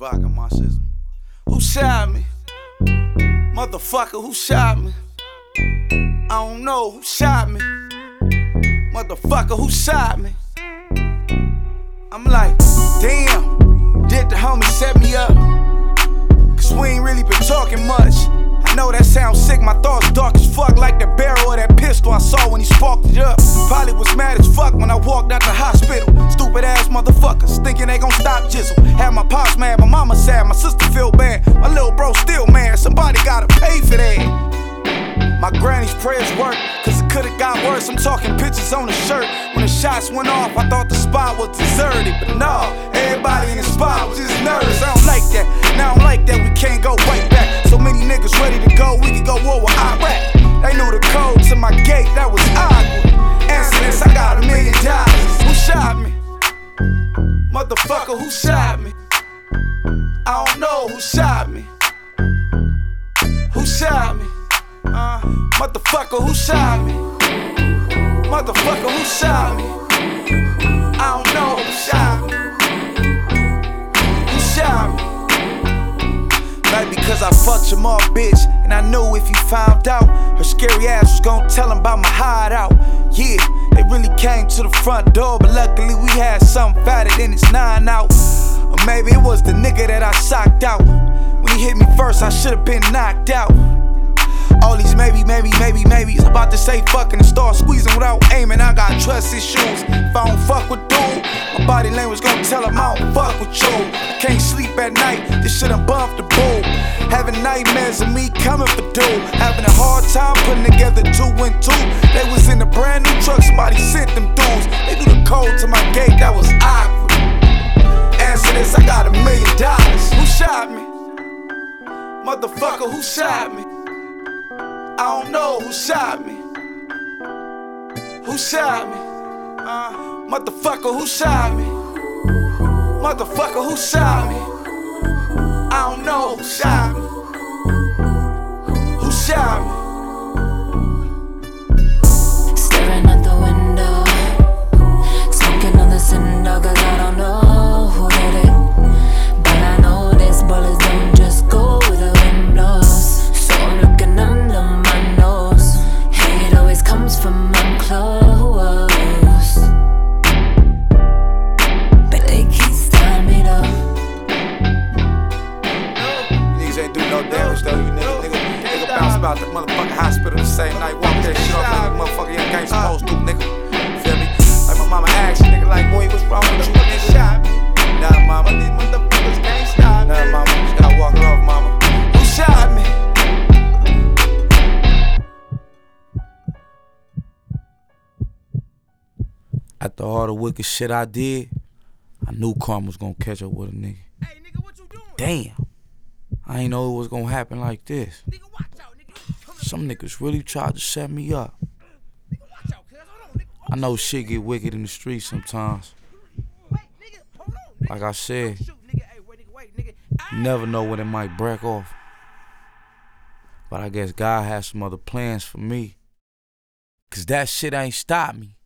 vodka in my system. Who shot me? Motherfucker, who shot me? I don't know who shot me. Motherfucker, who shot me? I'm like, damn, did the homie set me up? Cause we ain't really been talking much. I know that sounds sick, my thoughts dark as fuck, like the barrel of that pistol I saw when he sparked it up. Probably was mad as fuck when I walked out the hospital. Stupid ass motherfuckers, thinking they gon' stop Jizzle. Had my pops mad, my mama sad, my sister feel bad. My little bro still mad, somebody gotta pay for that. My granny's prayers work, cause it could've got worse. I'm talking pictures on the shirt. When the shots went off, I thought the spot was deserted. But no, everybody in the spot was just nervous. I don't like that, now I don't like that, we can't go right back. So many niggas ready to go, we could go war with Iraq. They knew the code to my gate, that was awkward. Answer this, I got $1 million. Who shot me? Motherfucker, who shot me? I don't know who shot me. Who shot me? Motherfucker, who shot me? Motherfucker, who shot me? I don't know who shot me. Who shot me? Maybe because I fucked your mom, bitch, and I knew if he found out, her scary ass was gon' tell him about my hideout. Yeah, they really came to the front door, but luckily we had something fatter than his 9 out. Or maybe it was the nigga that I socked out. When he hit me first, I should've been knocked out. All these maybes, about to say fucking and start squeezing without aiming. I got trust issues. If I don't fuck with dude, my body language gon' tell him I don't fuck with you. I can't sleep at night, this shit done bumped the bull. Having nightmares of me coming for dude. Having a hard time putting together 2 and 2. They was in a brand new truck, somebody sent them dudes. They knew the code to my gate, that was awkward. Answer this, I got $1 million. Who shot me? Motherfucker, who shot me? I don't know who shot me. Who shot me? Motherfucker, who shot me? Motherfucker, who shot me? I don't know who shot me. Who shot me? Staring out the window, smoking on the cinder, cause I don't know who did it. But I know these bullets don't just go where the wind blows. So I'm looking under my nose. Hate always comes from up close, but they can't stand me though. Niggas ain't do no damage though, you nigga bounce about the motherfucking hospital the same night. Walk that shit off like a motherfucker you ain't supposed to, nigga. Feel me? Like my mama asked you, nigga, like, boy, what's wrong with you, nigga? Shot me. Nah, mama, these motherfuckers can't stop me. Nah, mama, just gotta walk it off, mama. Who shot me? After all the wicked shit I did, I knew karma was gonna catch up with a nigga. Hey, nigga, what you doing? Damn, I ain't know it was gonna happen like this. Nigga, watch out, nigga. Some niggas really tried to set me up. Nigga, watch out, cuz. Hold on, nigga. I know shit get wicked in the streets sometimes. Wait, nigga, hold on, nigga. Like I said, Shoot, nigga. Hey, wait, nigga. you never know when it might break off. But I guess God has some other plans for me. Cause that shit ain't stopped me.